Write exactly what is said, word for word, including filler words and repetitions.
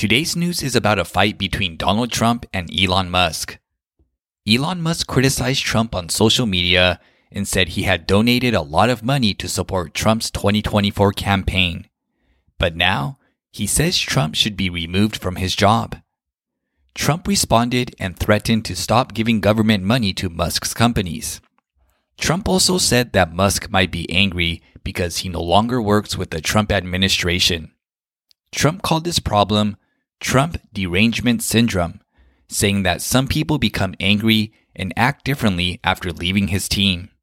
Today's news is about a fight between Donald Trump and Elon Musk. Elon Musk criticized Trump on social media and said he had donated a lot of money to support Trump's twenty twenty-four campaign. But now, he says Trump should be removed from his job. Trump responded and threatened to stop giving government money to Musk's companies. Trump also said that Musk might be angry because he no longer works with the Trump administration. Trump called this problem Trump derangement syndrome, saying that some people become angry and act differently after leaving his team.